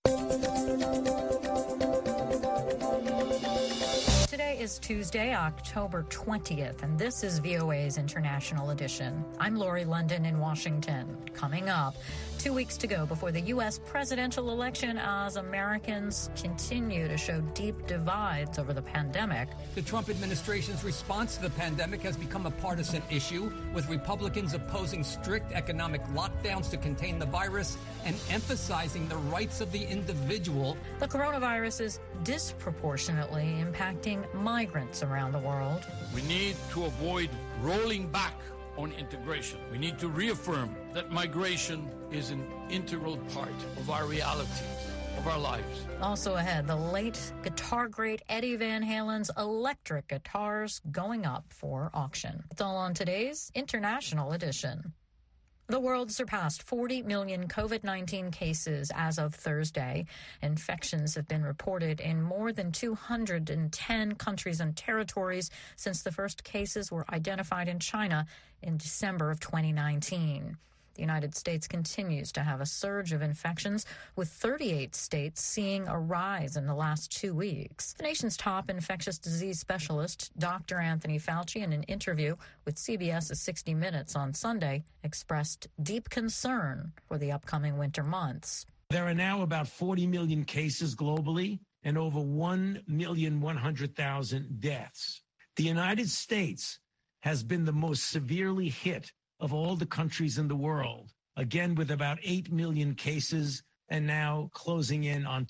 Today is Tuesday, October 20th, and this is VOA's International Edition. I'm Lori London in Washington. Coming up, 2 weeks to go before the U.S. presidential election as Americans continue to show deep divides over the pandemic. The Trump administration's response to the pandemic has become a partisan issue, with Republicans opposing strict economic lockdowns to contain the virus and emphasizing the rights of the individual. The coronavirus is disproportionately impacting migrants around the world. We need to avoid rolling back on integration. We need to reaffirm that migration is an integral part of our realities, of our lives. Also ahead, the late guitar great Eddie Van Halen's electric guitars going up for auction. It's all on today's International Edition. The world surpassed 40 million COVID-19 cases as of Thursday. Infections have been reported in more than 210 countries and territories since the first cases were identified in China in December of 2019. The United States continues to have a surge of infections, with 38 states seeing a rise in the last 2 weeks. The nation's top infectious disease specialist, Dr. Anthony Fauci, in an interview with CBS's 60 Minutes on Sunday, expressed deep concern for the upcoming winter months. There are now about 40 million cases globally and over 1,100,000 deaths. The United States has been the most severely hit of all the countries in the world, again with about 8 million cases and now closing in on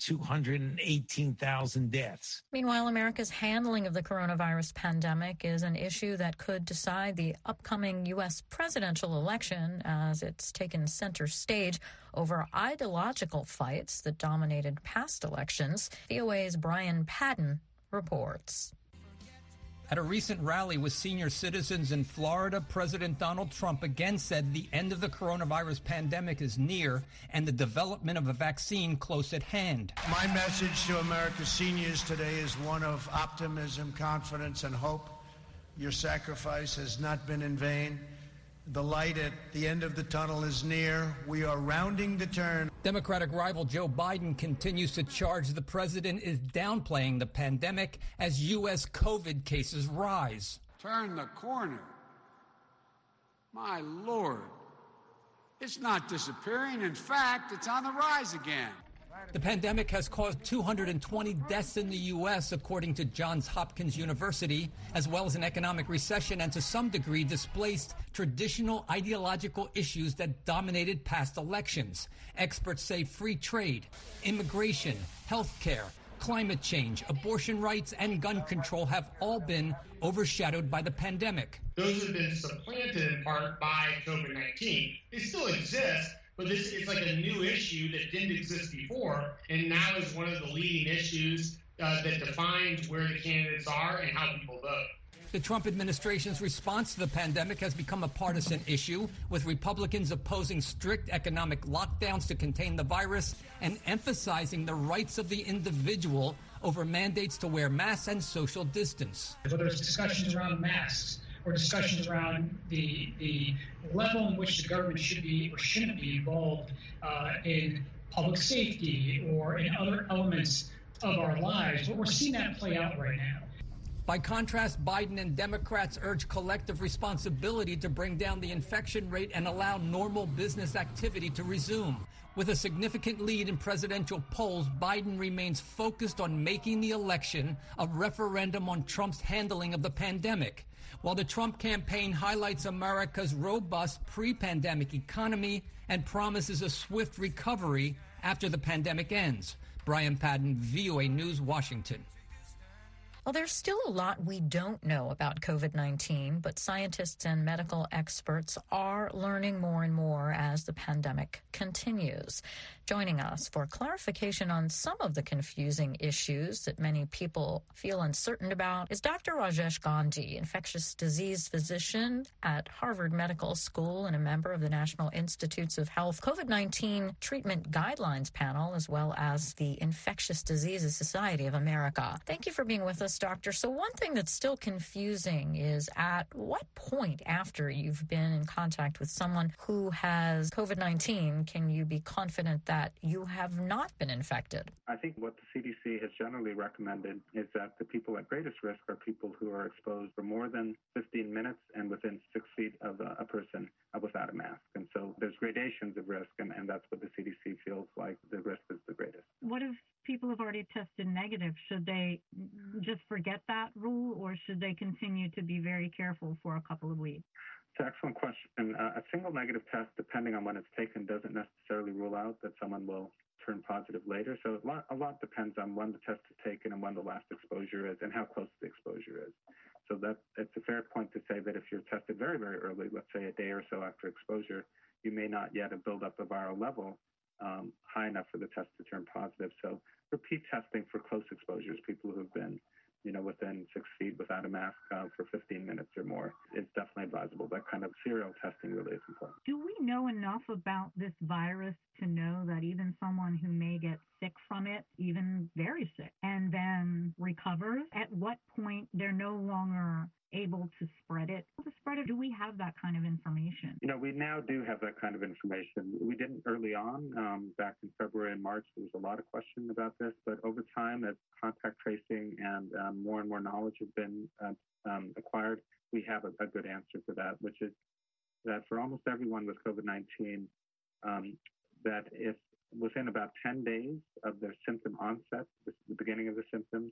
218,000 deaths. Meanwhile, America's handling of the coronavirus pandemic is an issue that could decide the upcoming U.S. presidential election, as it's taken center stage over ideological fights that dominated past elections. VOA's Brian Padden reports. At a recent rally with senior citizens in Florida, President Donald Trump again said the end of the coronavirus pandemic is near and the development of a vaccine close at hand. My message to America's seniors today is one of optimism, confidence, and hope. Your sacrifice has not been in vain. The light at the end of the tunnel is near. We are rounding the turn. Democratic rival Joe Biden continues to charge the president is downplaying the pandemic as U.S. COVID cases rise. Turn the corner. My Lord. It's not disappearing. In fact, it's on the rise again. The pandemic has caused 220 deaths in the U.S., according to Johns Hopkins University, as well as an economic recession and to some degree displaced traditional ideological issues that dominated past elections. Experts say free trade, immigration, health care, climate change, abortion rights, and gun control have all been overshadowed by the pandemic. Those have been supplanted in part by COVID-19. They still exist, but this is like a new issue that didn't exist before, and now is one of the leading issues that defines where the candidates are and how people vote. The Trump administration's response to the pandemic has become a partisan issue, with Republicans opposing strict economic lockdowns to contain the virus and emphasizing the rights of the individual over mandates to wear masks and social distance. Whether it's discussions around masks or discussions around the level in which the government should be or shouldn't be involved in public safety or in other elements of our lives, but we're seeing that play out right now. By contrast, Biden and Democrats urge collective responsibility to bring down the infection rate and allow normal business activity to resume. With a significant lead in presidential polls, Biden remains focused on making the election a referendum on Trump's handling of the pandemic, while the Trump campaign highlights America's robust pre-pandemic economy and promises a swift recovery after the pandemic ends. Brian Padden, VOA News, Washington. Well, there's still a lot we don't know about COVID-19, but scientists and medical experts are learning more and more as the pandemic continues. Joining us for clarification on some of the confusing issues that many people feel uncertain about is Dr. Rajesh Gandhi, infectious disease physician at Harvard Medical School and a member of the National Institutes of Health COVID-19 Treatment Guidelines Panel, as well as the Infectious Diseases Society of America. Thank you for being with us, Doctor. So one thing that's still confusing is at what point after you've been in contact with someone who has COVID-19 can you be confident that you have not been infected? I think what the CDC has generally recommended is that the people at greatest risk are people who are exposed for more than 15 minutes and within 6 feet of a person without a mask. And so there's gradations of risk, and that's what the CDC feels like the risk is the greatest. What if people have already tested negative? Should they just forget that rule, or should they continue to be very careful for a couple of weeks? It's an excellent question. A single negative test, depending on when it's taken, doesn't necessarily rule out that someone will turn positive later. So a lot depends on when the test is taken and when the last exposure is and how close the exposure is. So it's a fair point to say that if you're tested very, very early, let's say a day or so after exposure, you may not yet have built up a viral level high enough for the test to turn positive. So repeat testing for close exposures, people who have been within 6 feet without a mask for 15 minutes or more, is definitely advisable. That kind of serial testing really is important. Do we know enough about this virus to know that even someone who may get sick from it, even very sick, and then recovers, at what point they're no longer able to spread it? Do we have that kind of information? We now do have that kind of information. We didn't early on, back in February and March. There was a lot of question about this, but over time, as contact tracing and more and more knowledge has been acquired, we have a good answer for that, which is that for almost everyone with COVID-19, that if within about 10 days of their symptom onset, this is the beginning of the symptoms,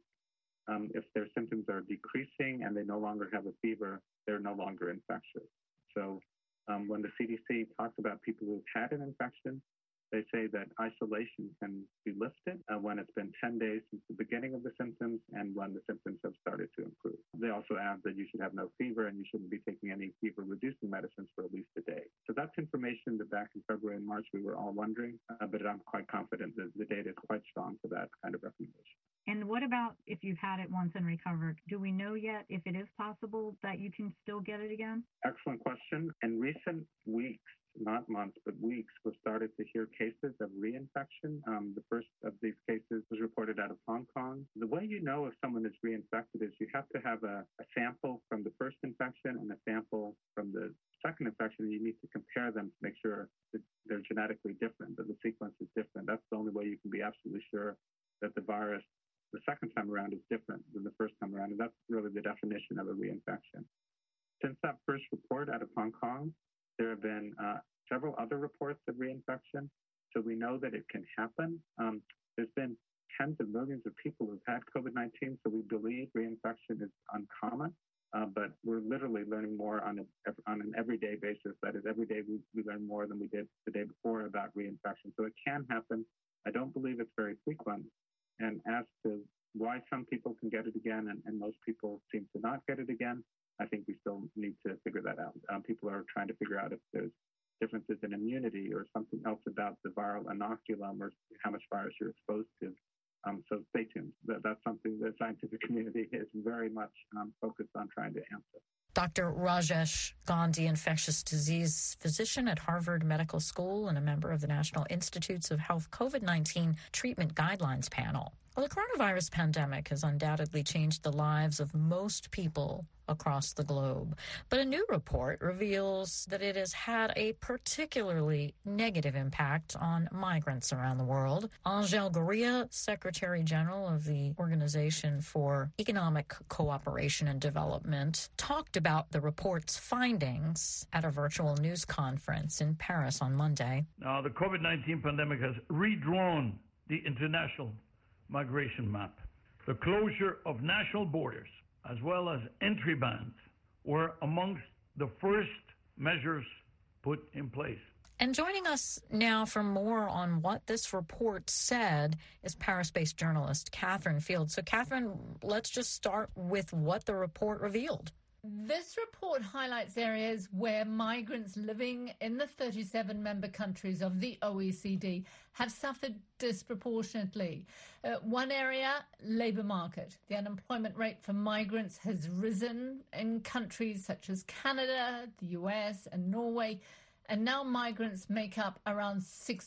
if their symptoms are decreasing and they no longer have a fever, they're no longer infectious. So when the CDC talks about people who've had an infection, they say that isolation can be lifted when it's been 10 days since the beginning of the symptoms and when the symptoms have started to improve. They also add that you should have no fever and you shouldn't be taking any fever-reducing medicines for at least a day. So that's information that back in February and March we were all wondering, but I'm quite confident that the data is quite strong for that kind of recommendation. And what about if you've had it once and recovered? Do we know yet if it is possible that you can still get it again? Excellent question. In recent weeks, not months, but weeks, we've started to hear cases of reinfection. The first of these cases was reported out of Hong Kong. The way you know if someone is reinfected is you have to have a sample from the first infection and a sample from the second infection. You need to compare them to make sure that they're genetically different, that the sequence is different. That's the only way you can be absolutely sure that the virus the second time around is different than the first time around. And that's really the definition of a reinfection. Since that first report out of Hong Kong, there have been several other reports of reinfection. So we know that it can happen. There's been tens of millions of people who've had COVID-19, so we believe reinfection is uncommon. But we're literally learning more on an everyday basis. That is, every day we learn more than we did the day before about reinfection. So it can happen. I don't believe it's very frequent. And as to why some people can get it again and most people seem to not get it again, I think we still need to figure that out. People are trying to figure out if there's differences in immunity or something else about the viral inoculum or how much virus you're exposed to. So stay tuned. That's something the scientific community is very much focused on trying to answer. Dr. Rajesh Gandhi, infectious disease physician at Harvard Medical School and a member of the National Institutes of Health COVID-19 Treatment Guidelines Panel. Well, the coronavirus pandemic has undoubtedly changed the lives of most people across the globe. But a new report reveals that it has had a particularly negative impact on migrants around the world. Angel Gurria, Secretary General of the Organization for Economic Cooperation and Development, talked about the report's findings at a virtual news conference in Paris on Monday. Now, the COVID-19 pandemic has redrawn the international migration map. The closure of national borders as well as entry bans were amongst the first measures put in place. And joining us now for more on what this report said is Paris-based journalist Catherine Field. So, Catherine, let's just start with what the report revealed. This report highlights areas where migrants living in the 37 member countries of the OECD have suffered disproportionately. One area, labour market. The unemployment rate for migrants has risen in countries such as Canada, the US and Norway, and now migrants make up around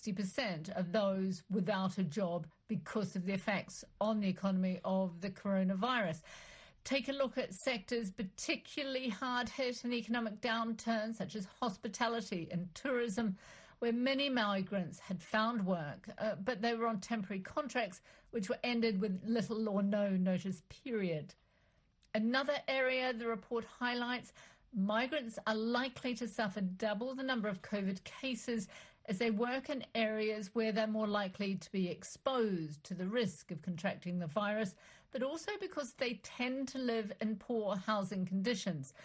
60% of those without a job because of the effects on the economy of the coronavirus. Take a look at sectors particularly hard hit in economic downturn, such as hospitality and tourism, where many migrants had found work, but they were on temporary contracts which were ended with little or no notice period. Another area the report highlights, migrants are likely to suffer double the number of COVID cases as they work in areas where they're more likely to be exposed to the risk of contracting the virus, but also because they tend to live in poor housing conditions.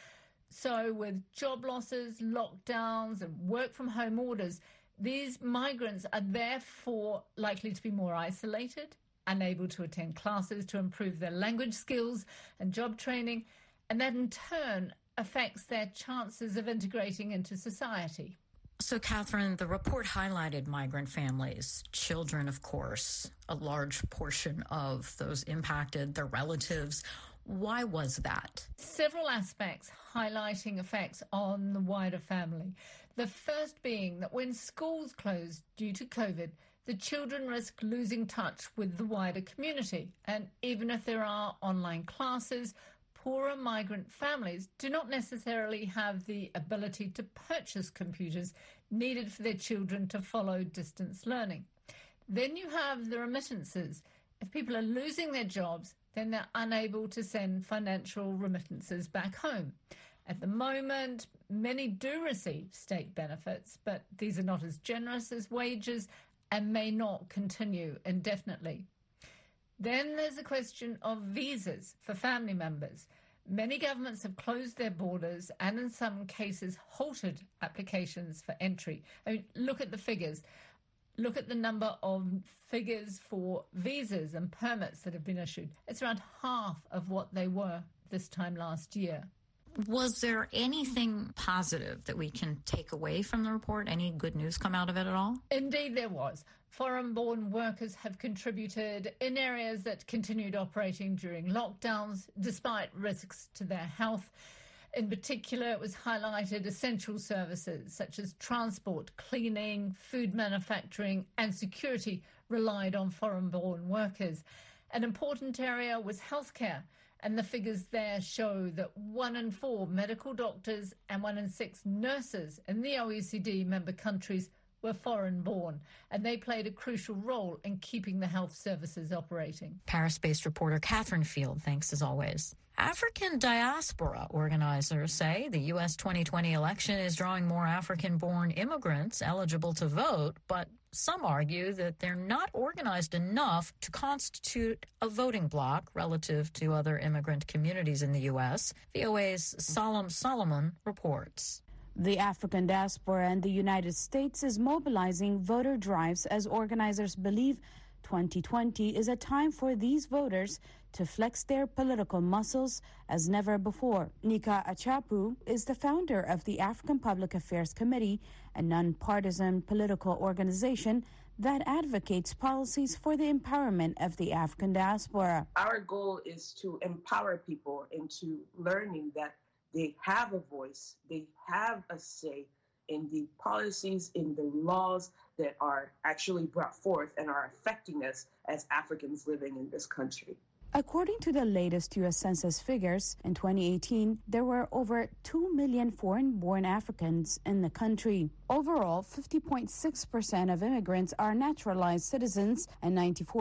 So with job losses, lockdowns and work from home orders, these migrants are therefore likely to be more isolated, unable to attend classes to improve their language skills and job training, and that in turn affects their chances of integrating into society. So, Catherine, the report highlighted migrant families, children, of course, a large portion of those impacted, their relatives. Why was that? Several aspects highlighting effects on the wider family. The first being that when schools closed due to COVID, the children risk losing touch with the wider community. And even if there are online classes, poorer migrant families do not necessarily have the ability to purchase computers needed for their children to follow distance learning. Then you have the remittances. If people are losing their jobs, then they're unable to send financial remittances back home. At the moment, many do receive state benefits, but these are not as generous as wages and may not continue indefinitely. Then there's the question of visas for family members. Many governments have closed their borders and in some cases halted applications for entry. I mean, look at the figures. Look at the number of figures for visas and permits that have been issued. It's around half of what they were this time last year. Was there anything positive that we can take away from the report? Any good news come out of it at all? Indeed, there was. Foreign-born workers have contributed in areas that continued operating during lockdowns, despite risks to their health. In particular, it was highlighted essential services such as transport, cleaning, food manufacturing and security relied on foreign-born workers. An important area was healthcare, and the figures there show that 1 in 4 medical doctors and 1 in 6 nurses in the OECD member countries were foreign-born, and they played a crucial role in keeping the health services operating. Paris-based reporter Catherine Field, thanks as always. African diaspora organizers say the U.S. 2020 election is drawing more African-born immigrants eligible to vote, but some argue that they're not organized enough to constitute a voting bloc relative to other immigrant communities in the U.S. VOA's Salam Solomon reports. The African diaspora in the United States is mobilizing voter drives as organizers believe 2020 is a time for these voters to flex their political muscles as never before. Nika Achapu is the founder of the African Public Affairs Committee, a nonpartisan political organization that advocates policies for the empowerment of the African diaspora. Our goal is to empower people into learning that they have a voice, they have a say in the policies, in the laws that are actually brought forth and are affecting us as Africans living in this country. According to the latest U.S. Census figures, in 2018, there were over 2 million foreign-born Africans in the country. Overall, 50.6% of immigrants are naturalized citizens and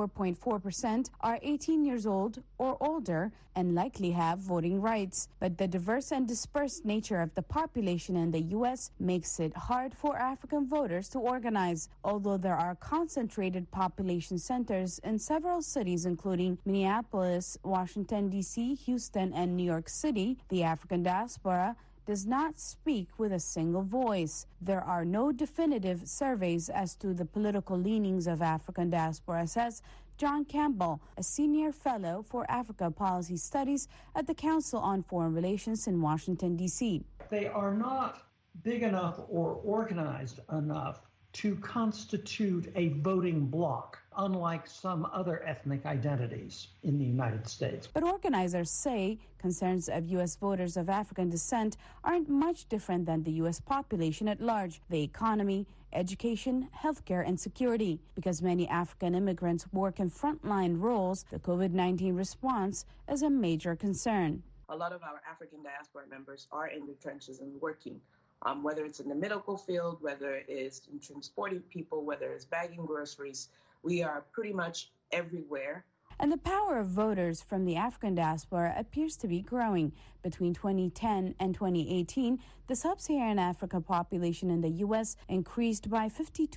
94.4% are 18 years old or older and likely have voting rights. But the diverse and dispersed nature of the population in the U.S. makes it hard for African voters to organize. Although there are concentrated population centers in several cities, including Minneapolis, Washington, D.C., Houston, and New York City, the African diaspora does not speak with a single voice. There are no definitive surveys as to the political leanings of African diaspora, says John Campbell, a senior fellow for Africa Policy Studies at the Council on Foreign Relations in Washington, D.C. They are not big enough or organized enough to constitute a voting bloc, unlike some other ethnic identities in the United States. But organizers say concerns of U.S. voters of African descent aren't much different than the U.S. population at large: the economy, education, healthcare, and security. Because many African immigrants work in frontline roles, the COVID-19 response is a major concern. A lot of our African diaspora members are in the trenches and working whether it's in the medical field, whether it is in transporting people, whether it's bagging groceries. We are pretty much everywhere. And the power of voters from the African diaspora appears to be growing. Between 2010 and 2018, the sub-Saharan Africa population in the U.S. increased by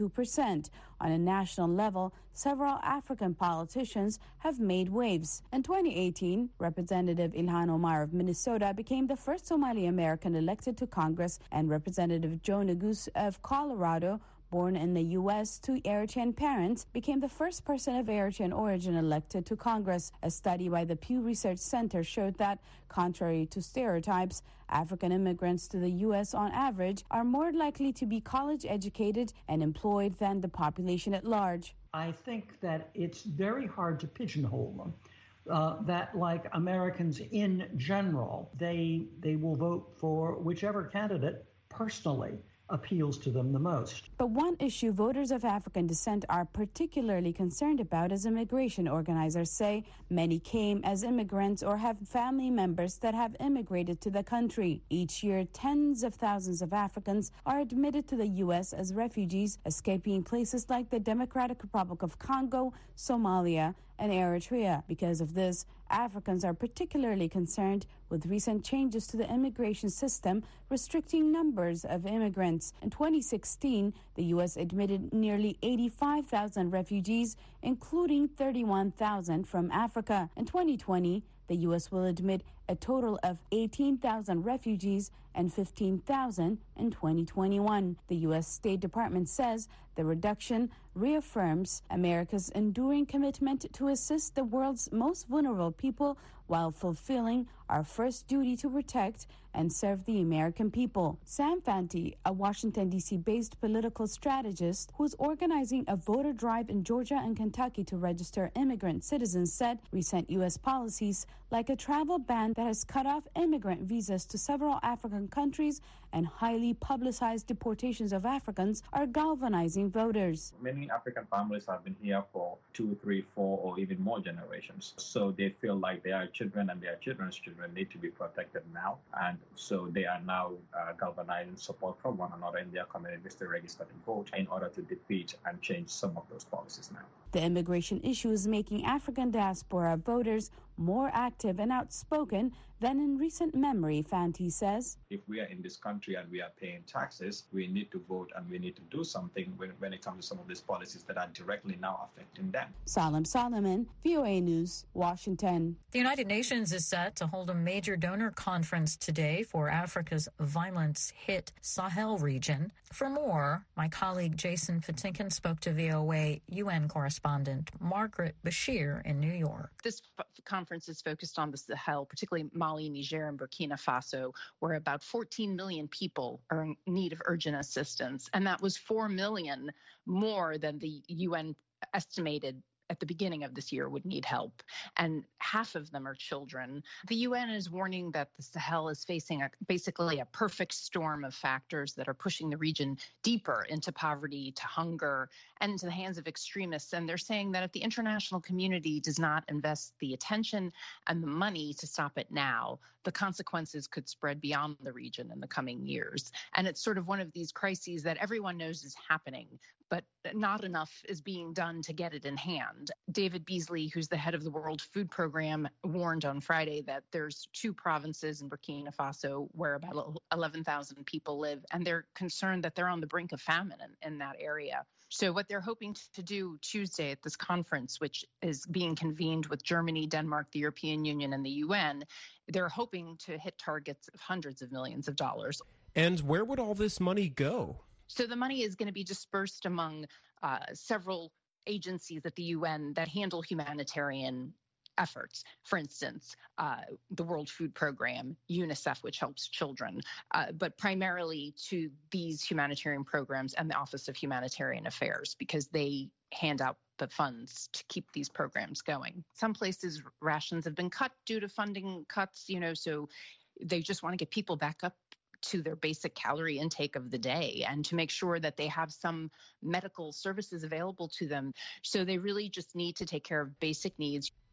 52%. On a national level, several African politicians have made waves. In 2018, Representative Ilhan Omar of Minnesota became the first Somali American elected to Congress, and Representative Joe Neguse of Colorado, born in the U.S. to Eritrean parents, became the first person of Eritrean origin elected to Congress. A study by the Pew Research Center showed that, contrary to stereotypes, African immigrants to the U.S. on average are more likely to be college-educated and employed than the population at large. I think that it's very hard to pigeonhole them. That, like Americans in general, they will vote for whichever candidate personally appeals to them the most. But one issue voters of African descent are particularly concerned about is immigration. Organizers say many came as immigrants or have family members that have immigrated to the country. Each year, tens of thousands of Africans are admitted to the U.S. as refugees, escaping places like the Democratic Republic of Congo, Somalia, and Eritrea. Because of this, Africans are particularly concerned with recent changes to the immigration system, restricting numbers of immigrants. In 2016, the U.S. admitted nearly 85,000 refugees, including 31,000 from Africa. In 2020, the U.S. will admit a total of 18,000 refugees and 15,000 in 2021. The U.S. State Department says the reduction reaffirms America's enduring commitment to assist the world's most vulnerable people while fulfilling our first duty to protect and serve the American people. Sam Fanti, a Washington, D.C.-based political strategist who's organizing a voter drive in Georgia and Kentucky to register immigrant citizens, said recent U.S. policies, like a travel ban that has cut off immigrant visas to several African countries and highly publicized deportations of Africans, are galvanizing voters. Many African families have been here for 2, 3, 4, or even more generations. So they feel like their children and their children's children need to be protected now. And so they are now galvanizing support from one another in their communities to register and vote in order to defeat and change some of those policies now. The immigration issue is making African diaspora voters more active and outspoken than in recent memory, Fanti says. If we are in this country and we are paying taxes, we need to vote and we need to do something when it comes to some of these policies that are directly now affecting them. Salam Solomon, VOA News, Washington. The United Nations is set to hold a major donor conference today for Africa's violence-hit Sahel region. For more, my colleague Jason Patinkin spoke to VOA UN correspondent Margaret Bashir in New York. This conference is focused on the Sahel, particularly Mali, Niger, and Burkina Faso, where about 14 million people are in need of urgent assistance. And that was 4 million more than the UN estimated at the beginning of this year would need help, and half of them are children. The UN is warning that the Sahel is facing basically a perfect storm of factors that are pushing the region deeper into poverty, to hunger, and into the hands of extremists. And they're saying that if the international community does not invest the attention and the money to stop it now, the consequences could spread beyond the region in the coming years. And it's sort of one of these crises that everyone knows is happening, but not enough is being done to get it in hand. David Beasley, who's the head of the World Food Program, warned on Friday that there's 2 provinces in Burkina Faso where about 11,000 people live, and they're concerned that they're on the brink of famine in that area. So what they're hoping to do Tuesday at this conference, which is being convened with Germany, Denmark, the European Union, and the UN, they're hoping to hit targets of hundreds of millions of dollars. And where would all this money go? So the money is going to be dispersed among several agencies at the UN that handle humanitarian efforts. For instance, the World Food Program, UNICEF, which helps children, but primarily to these humanitarian programs and the Office of Humanitarian Affairs, because they hand out the funds to keep these programs going. Some places rations have been cut due to funding cuts, so they just want to get people back up to their basic calorie intake of the day and to make sure that they have some medical services available to them. So they really just need to take care of basic needs.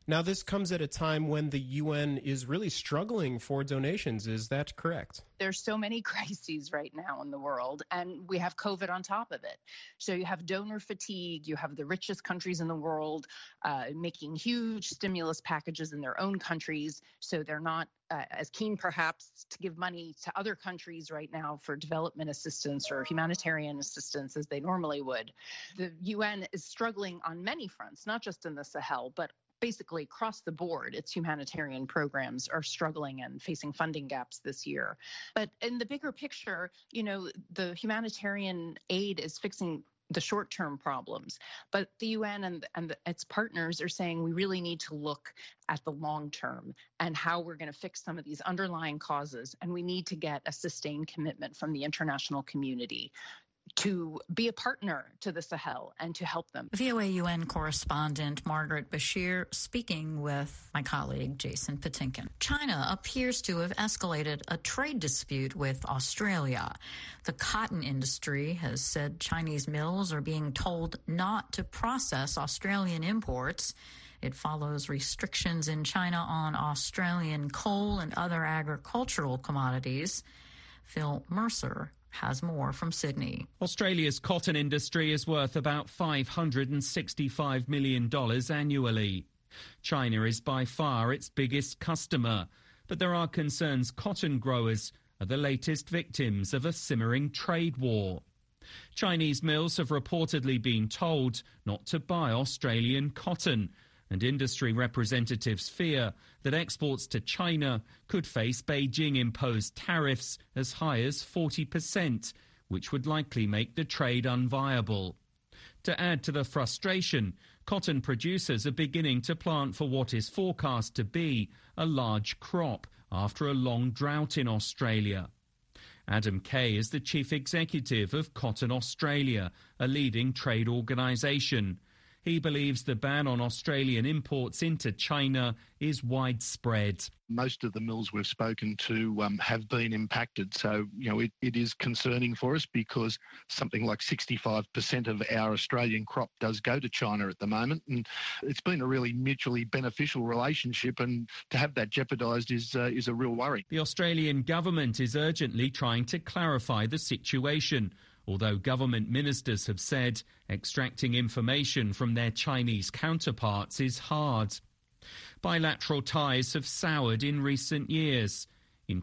Now, this comes at a time when the UN is really struggling for donations. Is that correct? There's so many crises right now in the world, and we have COVID on top of it. So you have donor fatigue, you have the richest countries in the world making huge stimulus packages in their own countries, so they're not as keen perhaps to give money to other countries right now for development assistance or humanitarian assistance as they normally would. The UN is struggling on many fronts, not just in the Sahel, but basically across the board. Its humanitarian programs are struggling and facing funding gaps this year. But in the bigger picture, the humanitarian aid is fixing the short-term problems. But the UN and its partners are saying we really need to look at the long term and how we're going to fix some of these underlying causes. And we need to get a sustained commitment from the international community to be a partner to the Sahel and to help them. VOA UN correspondent Margaret Bashir speaking with my colleague Jason Patinkin. China appears to have escalated a trade dispute with Australia. The cotton industry has said Chinese mills are being told not to process Australian imports. It follows restrictions in China on Australian coal and other agricultural commodities. Phil Mercer has more from Sydney. Australia's cotton industry is worth about $565 million annually. China is by far its biggest customer, but there are concerns cotton growers are the latest victims of a simmering trade war. Chinese mills have reportedly been told not to buy Australian cotton, and industry representatives fear that exports to China could face Beijing-imposed tariffs as high as 40%, which would likely make the trade unviable. To add to the frustration, cotton producers are beginning to plant for what is forecast to be a large crop after a long drought in Australia. Adam Kay is the chief executive of Cotton Australia, a leading trade organisation. He believes the ban on Australian imports into China is widespread. Most of the mills we've spoken to have been impacted. So, it is concerning for us because something like 65% of our Australian crop does go to China at the moment. And it's been a really mutually beneficial relationship, and to have that jeopardised is a real worry. The Australian government is urgently trying to clarify the situation, although government ministers have said extracting information from their Chinese counterparts is hard. Bilateral ties have soured in recent years. In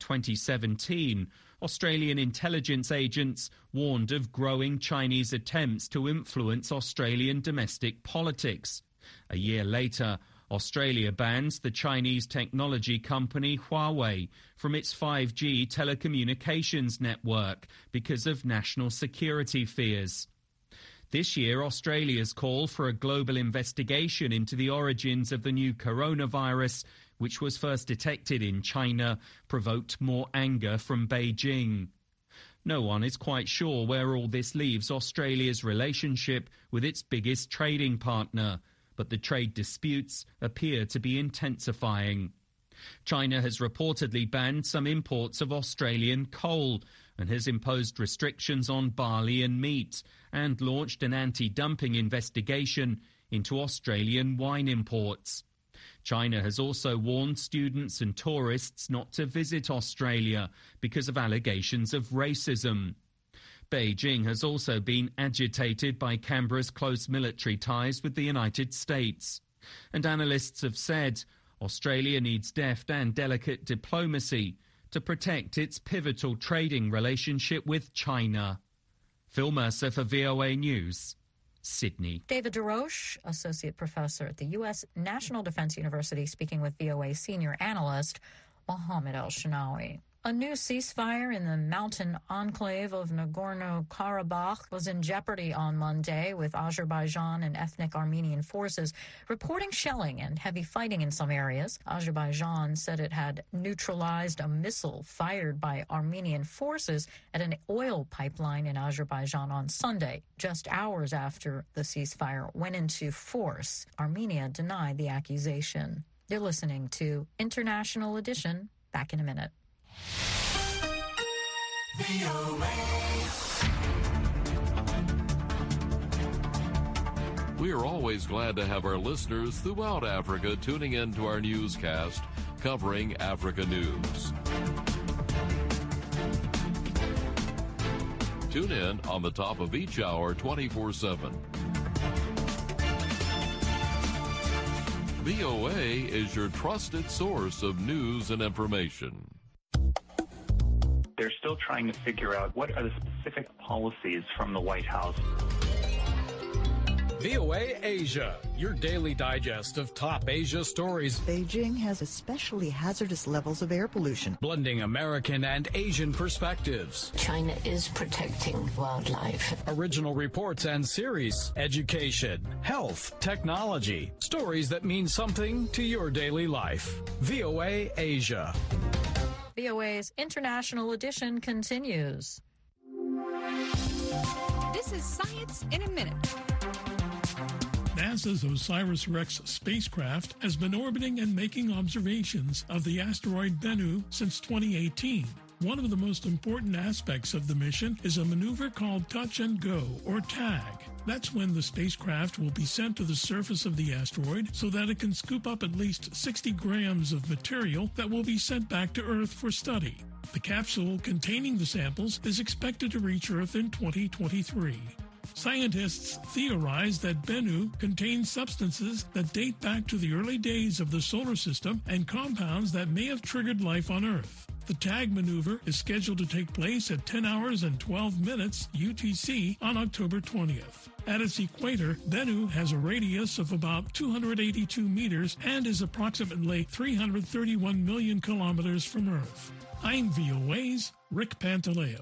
2017, Australian intelligence agents warned of growing Chinese attempts to influence Australian domestic politics. A year later, Australia bans the Chinese technology company Huawei from its 5G telecommunications network because of national security fears. This year, Australia's call for a global investigation into the origins of the new coronavirus, which was first detected in China, provoked more anger from Beijing. No one is quite sure where all this leaves Australia's relationship with its biggest trading partner, but the trade disputes appear to be intensifying. China has reportedly banned some imports of Australian coal and has imposed restrictions on barley and meat and launched an anti-dumping investigation into Australian wine imports. China has also warned students and tourists not to visit Australia because of allegations of racism. Beijing has also been agitated by Canberra's close military ties with the United States. And analysts have said Australia needs deft and delicate diplomacy to protect its pivotal trading relationship with China. Phil Mercer for VOA News, Sydney. David DeRoche, Associate Professor at the U.S. National Defense University, speaking with VOA Senior Analyst Mohammed El-Shinawi. A new ceasefire in the mountain enclave of Nagorno-Karabakh was in jeopardy on Monday, with Azerbaijan and ethnic Armenian forces reporting shelling and heavy fighting in some areas. Azerbaijan said it had neutralized a missile fired by Armenian forces at an oil pipeline in Azerbaijan on Sunday, just hours after the ceasefire went into force. Armenia denied the accusation. You're listening to International Edition. Back in a minute. We are always glad to have our listeners throughout Africa tuning in to our newscast covering Africa news. Tune in on the top of each hour 24/7. VOA is your trusted source of news and information. They're still trying to figure out what are the specific policies from the White House. VOA Asia, your daily digest of top Asia stories. Beijing has especially hazardous levels of air pollution. Blending American and Asian perspectives. China is protecting wildlife. Original reports and series. Education, health, technology. Stories that mean something to your daily life. VOA Asia. VOA's International Edition continues. This is Science in a Minute. NASA's OSIRIS-REx spacecraft has been orbiting and making observations of the asteroid Bennu since 2018. One of the most important aspects of the mission is a maneuver called Touch and Go, or TAG. That's when the spacecraft will be sent to the surface of the asteroid so that it can scoop up at least 60 grams of material that will be sent back to Earth for study. The capsule containing the samples is expected to reach Earth in 2023. Scientists theorize that Bennu contains substances that date back to the early days of the solar system and compounds that may have triggered life on Earth. The TAG maneuver is scheduled to take place at 10 hours and 12 minutes UTC on October 20th. At its equator, Bennu has a radius of about 282 meters and is approximately 331 million kilometers from Earth. I'm VOA's Rick Pantaleo.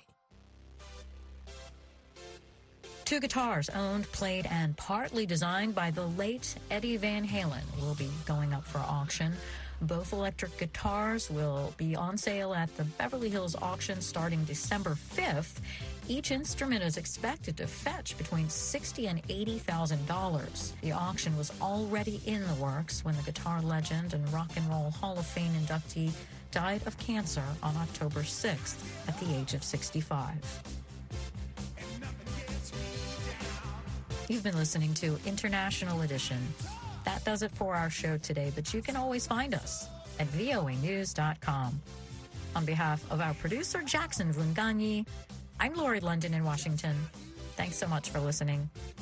Two guitars owned, played, and partly designed by the late Eddie Van Halen will be going up for auction. Both electric guitars will be on sale at the Beverly Hills auction starting December 5th. Each instrument is expected to fetch between $60,000 and $80,000. The auction was already in the works when the guitar legend and Rock and Roll Hall of Fame inductee died of cancer on October 6th at the age of 65. You've been listening to International Edition. That does it for our show today, but you can always find us at voanews.com. On behalf of our producer, Jackson Vunganyi, I'm Lori London in Washington. Thanks so much for listening.